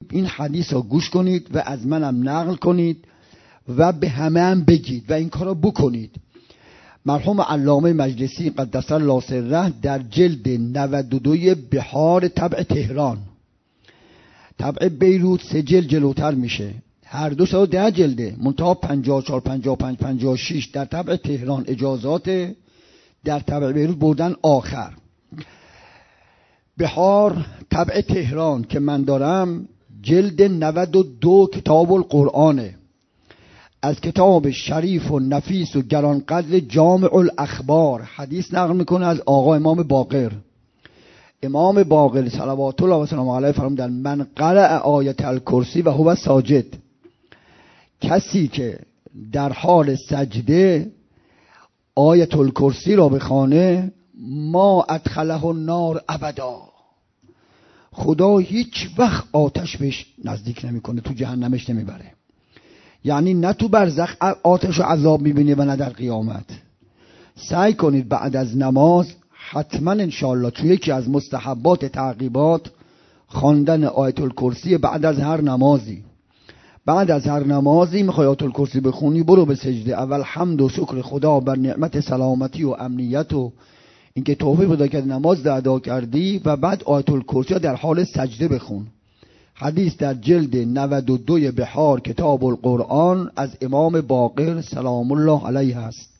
این حدیث رو گوش کنید و از منم نقل کنید و به همه هم بگید و این کار رو بکنید. مرحوم علامه مجلسی قدس الله سره در جلد 92 بحار طبع تهران، طبع بیروت 3 جلد جلوتر میشه، هر دو 110 جلده، منتها 54 55 56 در طبع تهران اجازات، در طبع بیروت بردن آخر. بحار طبع تهران که من دارم جلد 92 کتاب القرآنه، از کتاب شریف و نفیس و گرانقدر جامع الاخبار حدیث نقل میکنه از آقا امام باقر. امام باقر صلوات الله و سلامه علیه فرمودن من قرأ آیت الکرسی و هو ساجد، کسی که در حال سجده آیت الکرسی را بخوانه ما ادخله النار ابدا، خدا هیچ وقت آتش بهش نزدیک نمیکنه، تو جهنمش نمیبره. یعنی نه تو برزخ آتش و عذاب میبینی و نه در قیامت. سعی کنید بعد از نماز حتما انشاءالله توی یکی از مستحبات تعقیبات خواندن آیت الکرسی بعد از هر نمازی. بعد از هر نمازی میخوای آیت الکرسی بخونی، برو به سجده، اول حمد و شکر خدا بر نعمت سلامتی و امنیت و اینکه توفیق پیدا کرد نماز ادا کردی، و بعد آیت الکرسی در حال سجده بخون. حدیث در جلد 92 بحار کتاب القرآن از امام باقر سلام الله علیه است.